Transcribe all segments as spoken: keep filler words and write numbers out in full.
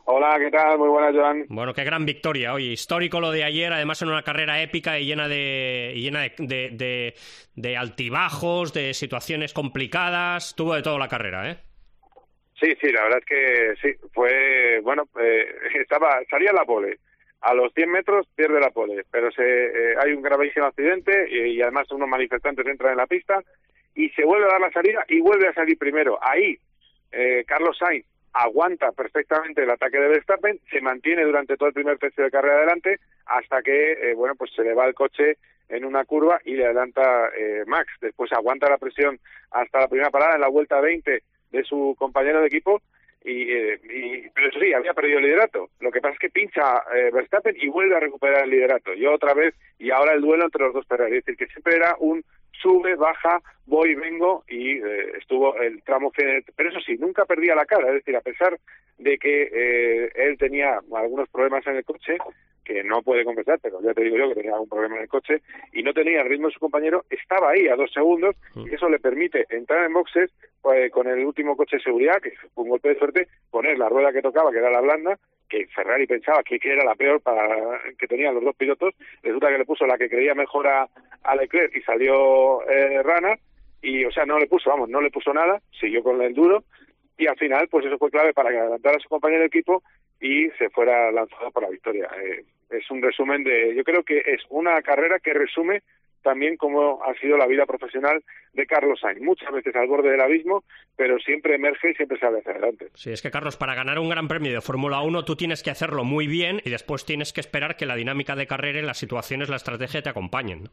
Hola, ¿qué tal? Muy buenas, Joan. Bueno, qué gran victoria. Oye, histórico lo de ayer, además en una carrera épica y llena de y llena de, de, de, de altibajos, de situaciones complicadas. Tuvo de todo la carrera, ¿eh? Sí, sí, la verdad es que sí, fue, bueno, eh, estaba, salía la pole. A los cien metros pierde la pole, pero se, eh, hay un gravísimo accidente y, y además unos manifestantes entran en la pista y se vuelve a dar la salida y vuelve a salir primero. Ahí, eh, Carlos Sainz aguanta perfectamente el ataque de Verstappen, se mantiene durante todo el primer tercio de carrera adelante hasta que, eh, bueno, pues se le va el coche en una curva y le adelanta eh, Max. Después aguanta la presión hasta la primera parada en la vuelta veinte de su compañero de equipo y, eh, y pero eso sí, había perdido el liderato. Lo que pasa es que pincha eh, Verstappen y vuelve a recuperar el liderato. Y otra vez, y ahora el duelo entre los dos Ferrari. Es decir, que siempre era un sube, baja, voy, vengo y eh, estuvo el tramo final. Pero eso sí, nunca perdía la cara. Es decir, a pesar de que eh, él tenía algunos problemas en el coche, que no puede compensar, pero ya te digo yo que tenía algún problema en el coche, y no tenía el ritmo de su compañero, estaba ahí a dos segundos, y eso le permite entrar en boxes pues, con el último coche de seguridad, que fue un golpe de suerte, poner la rueda que tocaba, que era la blanda, que Ferrari pensaba que, que era la peor para que tenían los dos pilotos, resulta que le puso la que creía mejor a, a Leclerc y salió eh, rana, y o sea, no le puso, vamos, no le puso nada, siguió con el enduro, y al final, pues eso fue clave para que adelantara a su compañero de equipo y se fuera lanzado por la victoria. Eh, es un resumen de, yo creo que es una carrera que resume también cómo ha sido la vida profesional de Carlos Sainz. Muchas veces al borde del abismo, pero siempre emerge y siempre sale hacia adelante. Sí, es que Carlos, para ganar un gran premio de Fórmula uno tú tienes que hacerlo muy bien y después tienes que esperar que la dinámica de carrera y las situaciones, la estrategia te acompañen, ¿no?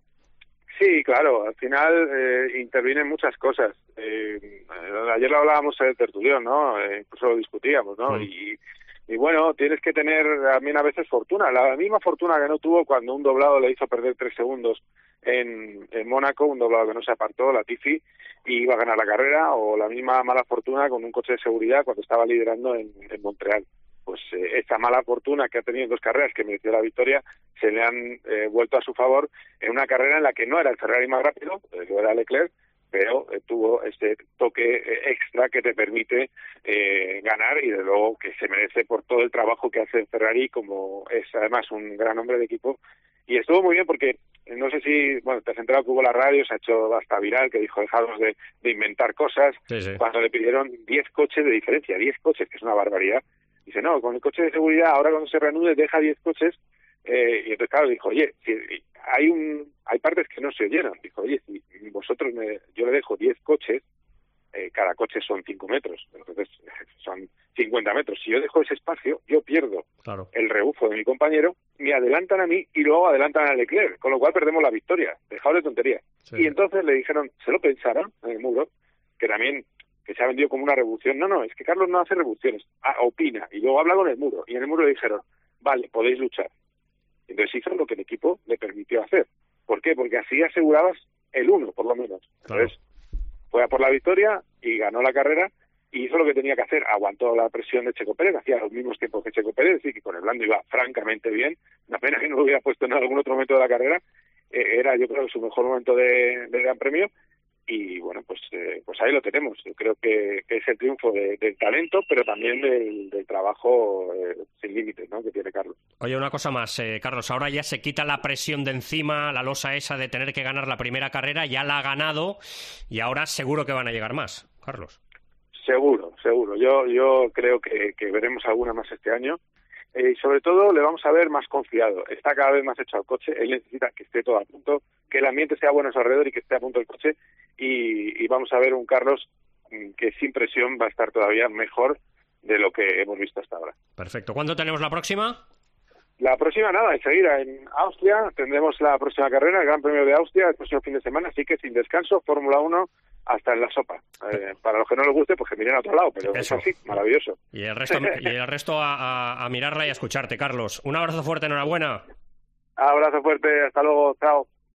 Sí, claro, al final eh, intervienen muchas cosas. Eh, ayer lo hablábamos en el tertulión, ¿no? Eh, incluso lo discutíamos, ¿no? Mm. Y, y bueno, tienes que tener también a veces fortuna. La misma fortuna que no tuvo cuando un doblado le hizo perder tres segundos en, en Mónaco, un doblado que no se apartó, Latifi, y iba a ganar la carrera, o la misma mala fortuna con un coche de seguridad cuando estaba liderando en, en Montreal. Pues eh, esta mala fortuna que ha tenido en dos carreras que mereció la victoria se le han eh, vuelto a su favor en una carrera en la que no era el Ferrari más rápido, eh, lo era Leclerc, pero eh, tuvo este toque eh, extra que te permite eh, ganar y de luego que se merece por todo el trabajo que hace Ferrari, como es además un gran hombre de equipo. Y estuvo muy bien porque, no sé si, bueno, te has enterado que hubo la radio, se ha hecho hasta viral, que dijo, dejadnos de, de inventar cosas, sí, sí. Cuando le pidieron diez coches de diferencia, diez coches, que es una barbaridad. Dice, no, con el coche de seguridad, ahora cuando se reanude, deja diez coches. Eh, y entonces, claro, dijo, oye, si hay un hay partes que no se oyeron. Dijo, oye, si vosotros, me, yo le dejo diez coches, eh, cada coche son cinco metros, entonces son cincuenta metros. Si yo dejo ese espacio, yo pierdo claro. el rebufo de mi compañero, me adelantan a mí y luego adelantan a Leclerc, con lo cual perdemos la victoria. Dejaos de tontería. Sí. Y entonces le dijeron, se lo pensaron en el muro, que también... que se ha vendido como una revolución. No, no, es que Carlos no hace revoluciones, ah, opina, y luego habla con el muro, y en el muro le dijeron, vale, podéis luchar. Entonces hizo lo que el equipo le permitió hacer. ¿Por qué? Porque así asegurabas el uno, por lo menos. Claro. Entonces, fue a por la victoria y ganó la carrera, y hizo lo que tenía que hacer, aguantó la presión de Checo Pérez, hacía los mismos tiempos que Checo Pérez, y que con el blando iba francamente bien, una pena que no lo hubiera puesto en algún otro momento de la carrera, eh, era yo creo su mejor momento de, de Gran Premio. Y bueno, pues eh, pues ahí lo tenemos. Yo creo que, que es el triunfo de, del talento, pero también del, del trabajo eh, sin límites, ¿no?, que tiene Carlos. Oye, una cosa más, eh, Carlos, ahora ya se quita la presión de encima, la losa esa de tener que ganar la primera carrera, ya la ha ganado y ahora seguro que van a llegar más, Carlos. Seguro, seguro. Yo yo creo que, que veremos alguna más este año. Eh, y sobre todo le vamos a ver más confiado. Está cada vez más hecho al coche, él necesita que esté todo a punto, que el ambiente sea bueno a su alrededor y que esté a punto el coche, y, y vamos a ver un Carlos que sin presión va a estar todavía mejor de lo que hemos visto hasta ahora. Perfecto. ¿Cuándo tenemos la próxima? La próxima, nada, enseguida en Austria tendremos la próxima carrera, el Gran Premio de Austria, el próximo fin de semana, así que sin descanso, Fórmula uno hasta en la sopa. Eh, para los que no les guste, pues que miren a otro lado, pero eso. Es así, maravilloso. Y el resto, y el resto a, a, a mirarla y a escucharte, Carlos. Un abrazo fuerte, enhorabuena. Abrazo fuerte, hasta luego, chao.